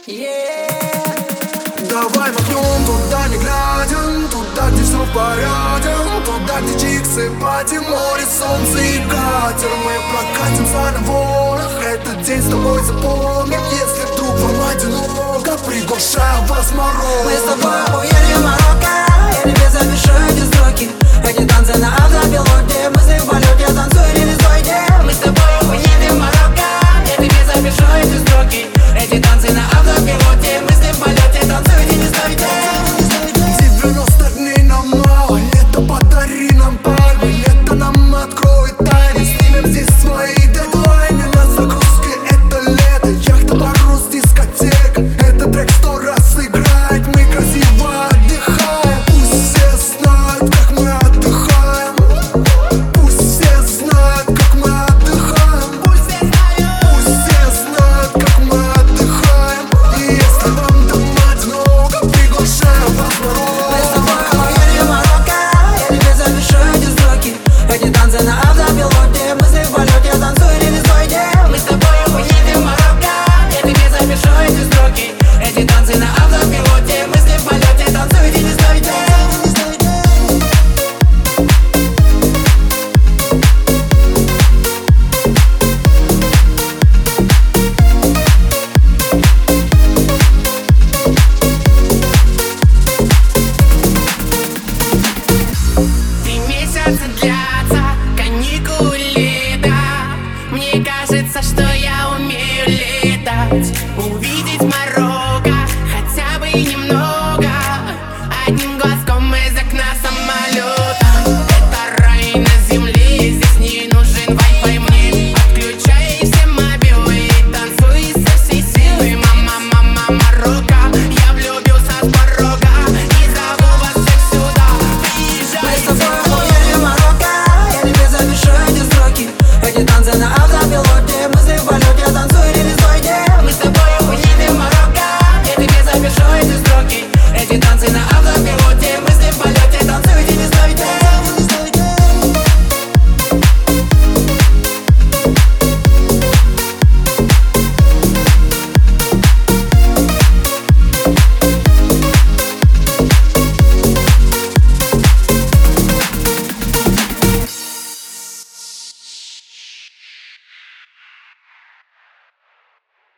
Давай махнем туда не глядя, туда, где все в порядке, туда, где чиксы, пати, море, солнце и катер. Мы прокатимся на волнах, этот день с тобой запомним. Если вдруг вам одиноко, приглашаю вас в Марокко. Мы с тобой уедем в Марокко, я тебе запишу эти строки. Эти танцы на автопилоте, мысли в полете, танцуй или стойте. Мы с тобой уедем в Марокко, я тебе запишу эти строки. Эти танцы на автопилоте, мысли в полете, танцуйте, не стойте. 90 дней нам мало, лето подари нам пальмы. Лето нам откроет тайны, снимем здесь свои дедлайны. На загрузке это лето, яхта, парус, дискотека. Этот трек 100 раз играет, мы красиво отдыхаем. Пусть все знают, как мы отдыхаем. Пусть все знают, как мы отдыхаем. Пусть все знают, как мы отдыхаем. И если вам там одиноко, приглашаю вас в Марокко. Мы с тобой уедем в Марокко, я тебе запишу эти строки. Эти танцы на автопилоте, мысли в полете, танцуй или стойте. Мы с тобой уедем в Марокко, я тебе запишу эти строки. Эти танцы на автопилоте, мысли в полете, танцуйте, не стойте. Три месяца длятся каникулы, да. Мне кажется, что я умею летать.